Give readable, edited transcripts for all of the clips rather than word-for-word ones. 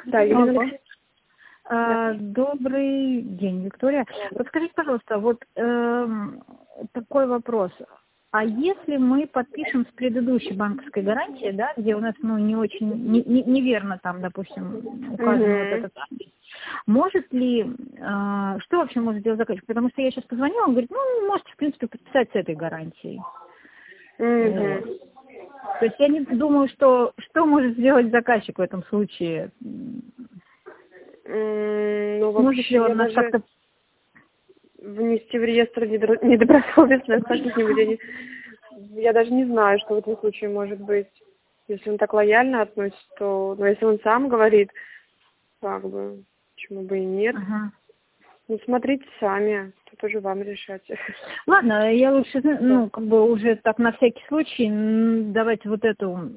Да, Елена Алло. Алексеевна. Да. Добрый день, Виктория. Подскажите, пожалуйста, вот такой вопрос. А если мы подпишем с предыдущей банковской гарантией, да, где у нас, ну, не очень, неверно там, допустим, указан вот этот адрес, может ли, что вообще может сделать заказчик? Потому что я сейчас позвонила, он говорит, ну, можете, в принципе, подписать с этой гарантией. Вот. То есть я не думаю, что может сделать заказчик в этом случае. Ну, Может ли вообще, он я нас даже как-то... внести в реестр недобросовестных каких-нибудь, я даже не знаю, что в этом случае может быть. Если он так лояльно относится, то, но если он сам говорит, как бы, почему бы и нет. Ага. Ну, смотрите сами, тут уже вам решать. Ладно, я лучше, ну, как бы уже так на всякий случай, давайте вот эту...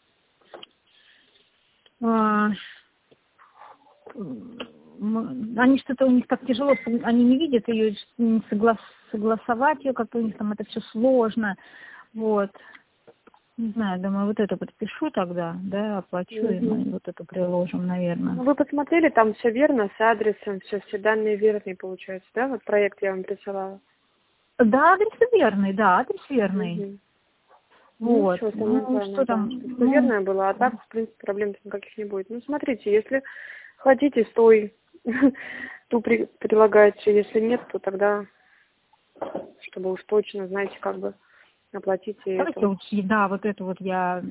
Они что-то у них так тяжело, они не видят ее, согласовать ее, как-то у них там это все сложно. Вот. Не знаю, думаю, вот это подпишу тогда, да, оплачу, и мы вот это приложим, наверное. Ну, вы посмотрели, там все верно, с адресом, все данные верные получаются, да? Вот проект я вам присылала. Да, адрес верный, да, адрес верный. Вот. Ну, все, самое главное, Что там? что все верное было, а так, в принципе, проблем никаких не будет. Ну, смотрите, если хотите, ту предлагаете, если нет, то тогда, чтобы уж точно, знаете, как бы оплатите Давайте это. лучше, да, вот это вот я...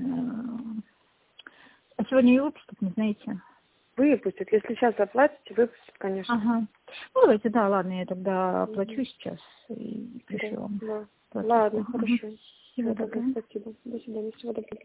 А сегодня и выпустят, не знаете? Выпустят. Если сейчас оплатите, выпустят, конечно. Ага. Ну, давайте, да, ладно, я тогда оплачу сейчас и пришлю вам. Да. Платежку. Ладно, хорошо. Всего Тогда доброго. спасибо. До свидания. Всего доброго.